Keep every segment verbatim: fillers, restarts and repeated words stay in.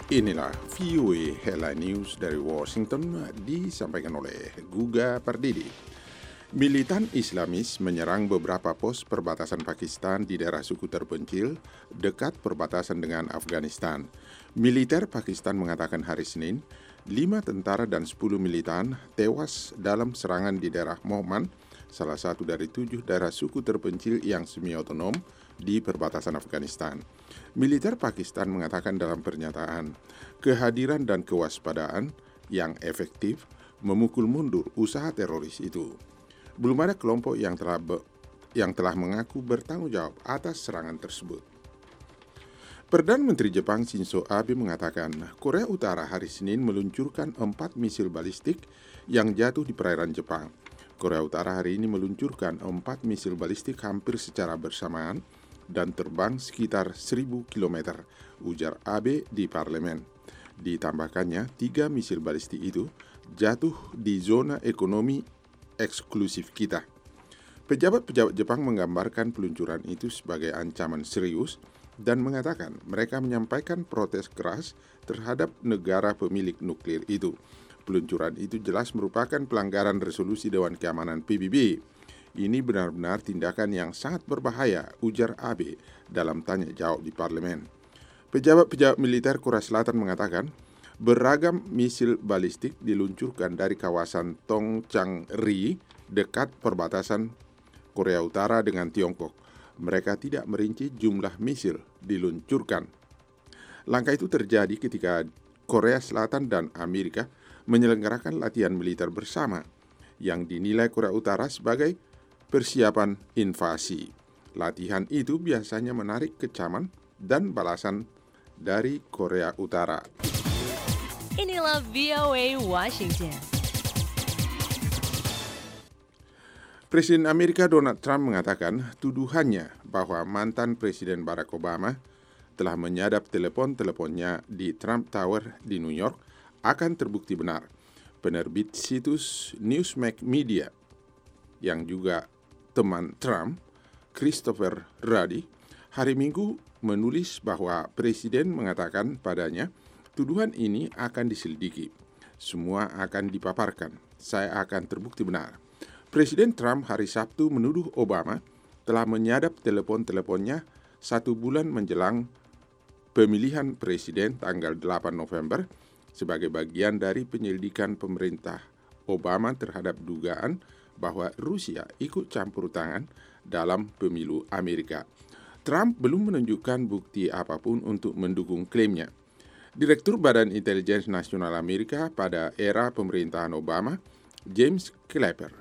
Inilah V O A Headline News dari Washington disampaikan oleh Guga Pardidi. Militan Islamis menyerang beberapa pos perbatasan Pakistan di daerah suku terpencil dekat perbatasan dengan Afghanistan. Militer Pakistan mengatakan hari Senin, lima tentara dan sepuluh militan tewas dalam serangan di daerah Mohman, salah satu dari tujuh daerah suku terpencil yang semi-otonom di perbatasan Afghanistan. Militer Pakistan mengatakan dalam pernyataan, kehadiran dan kewaspadaan yang efektif memukul mundur usaha teroris itu. Belum ada kelompok yang telah be- yang telah mengaku bertanggung jawab atas serangan tersebut. Perdana Menteri Jepang Shinzo Abe mengatakan Korea Utara hari Senin meluncurkan empat misil balistik yang jatuh di perairan Jepang. Korea Utara hari ini meluncurkan empat misil balistik hampir secara bersamaan dan terbang sekitar seribu kilometer, ujar Abe di parlemen. Ditambahkannya, tiga misil balistik itu jatuh di zona ekonomi eksklusif kita. Pejabat-pejabat Jepang menggambarkan peluncuran itu sebagai ancaman serius dan mengatakan mereka menyampaikan protes keras terhadap negara pemilik nuklir itu. Peluncuran itu jelas merupakan pelanggaran resolusi Dewan Keamanan P B B. Ini benar-benar tindakan yang sangat berbahaya, ujar Abe dalam tanya jawab di parlemen. Pejabat-pejabat militer Korea Selatan mengatakan beragam misil balistik diluncurkan dari kawasan Tongchang-ri dekat perbatasan Korea Utara dengan Tiongkok. Mereka tidak merinci jumlah misil diluncurkan. Langkah itu terjadi ketika Korea Selatan dan Amerika menyelenggarakan latihan militer bersama yang dinilai Korea Utara sebagai persiapan invasi. Latihan itu biasanya menarik kecaman dan balasan dari Korea Utara. Inilah V O A Washington. Presiden Amerika Donald Trump mengatakan tuduhannya bahwa mantan Presiden Barack Obama telah menyadap telepon-teleponnya di Trump Tower di New York akan terbukti benar. Penerbit situs Newsmax Media yang juga teman Trump, Christopher Ruddy, hari Minggu menulis bahwa Presiden mengatakan padanya tuduhan ini akan diselidiki. Semua akan dipaparkan. Saya akan terbukti benar. Presiden Trump hari Sabtu menuduh Obama telah menyadap telepon-teleponnya satu bulan menjelang pemilihan presiden tanggal delapan November sebagai bagian dari penyelidikan pemerintah Obama terhadap dugaan bahwa Rusia ikut campur tangan dalam pemilu Amerika. Trump belum menunjukkan bukti apapun untuk mendukung klaimnya. Direktur Badan Intelijen Nasional Amerika pada era pemerintahan Obama, James Clapper,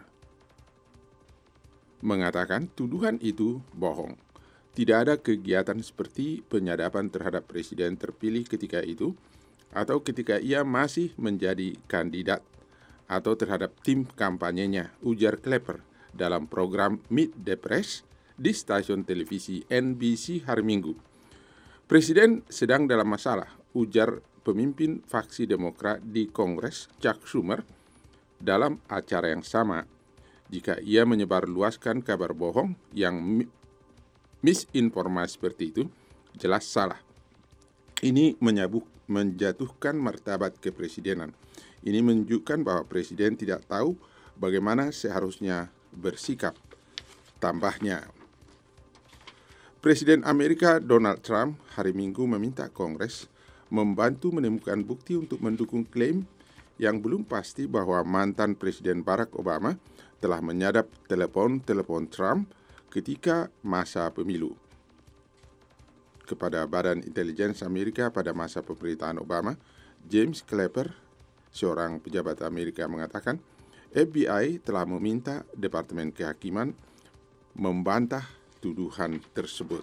mengatakan tuduhan itu bohong. Tidak ada kegiatan seperti penyadapan terhadap presiden terpilih ketika itu atau ketika ia masih menjadi kandidat atau terhadap tim kampanyenya, ujar Clapper dalam program Meet the Press di stasiun televisi N B C hari Minggu. Presiden sedang dalam masalah, ujar pemimpin faksi Demokrat di Kongres Chuck Schumer dalam acara yang sama. Jika ia menyebarluaskan kabar bohong yang misinformasi seperti itu, jelas salah. Ini menyabuk, menjatuhkan martabat kepresidenan. Ini menunjukkan bahwa presiden tidak tahu bagaimana seharusnya bersikap. Tambahnya, Presiden Amerika Donald Trump hari Minggu meminta Kongres membantu menemukan bukti untuk mendukung klaim yang belum pasti bahwa mantan Presiden Barack Obama telah menyadap telepon-telepon Trump ketika masa pemilu. Kepada Badan Intelijen Amerika pada masa pemerintahan Obama, James Clapper, seorang pejabat Amerika, mengatakan F B I telah meminta Departemen Kehakiman membantah tuduhan tersebut.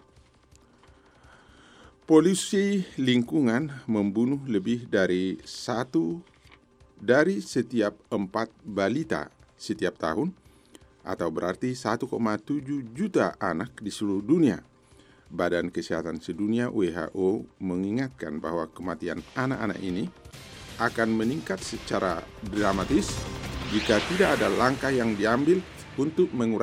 Polisi lingkungan membunuh lebih dari satu dari setiap empat balita setiap tahun, atau berarti satu koma tujuh juta anak di seluruh dunia. Badan Kesehatan Sedunia W H O mengingatkan bahwa kematian anak-anak ini akan meningkat secara dramatis jika tidak ada langkah yang diambil untuk mengurangi